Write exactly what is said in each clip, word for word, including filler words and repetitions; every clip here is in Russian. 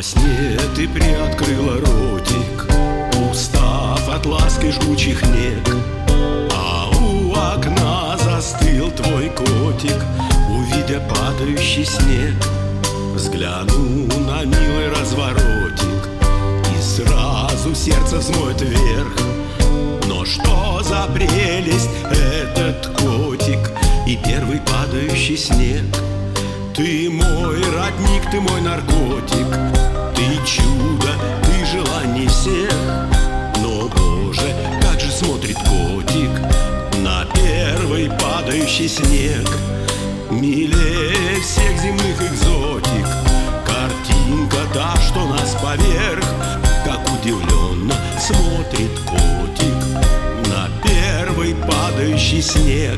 сне ты приоткрыла ротик, устав от ласки жгучих нег. А у окна застыл твой котик, увидя падающий снег. Взгляну на милый разворотик, и сразу сердце взмоет вверх. Но что за прелесть этот котик и первый падающий снег? Ты мой родник, ты мой наркотик, ты чудо, ты желание всех. Но, Боже, как же смотрит котик на первый падающий снег. Милее всех земных экзотик картинка та, что нас поверх. Как удивленно смотрит котик на первый падающий снег.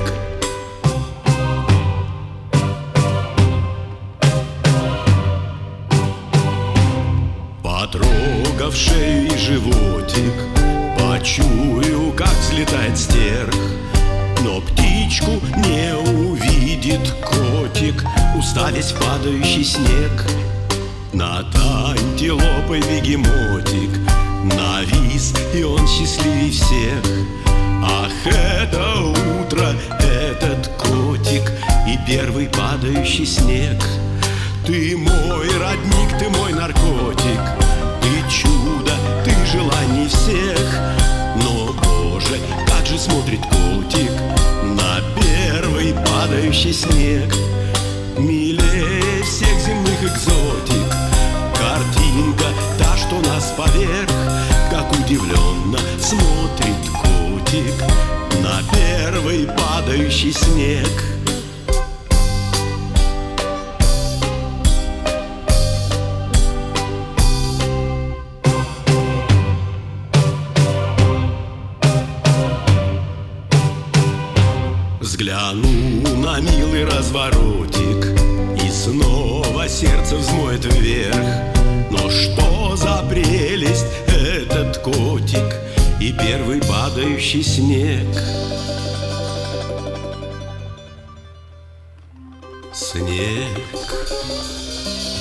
Потрогав шею и животик, почую, как взлетает стерх. Но птичку не увидит котик, уставясь в падающий снег. Над антилопой бегемотик навис, и он счастливей всех. Ах, это утро, этот котик и первый падающий снег. Ты мой родник, ты мой наркотик, ты чудо, ты желание всех. Но, Боже, как же смотрит котик на первый падающий снег. Милее всех земных экзотик картинка та, что нас поверх. Как удивленно смотрит котик на первый падающий снег. Взгляну на милый разворотик, и снова сердце взмоет вверх. Но что за прелесть этот котик и первый падающий снег. Снег.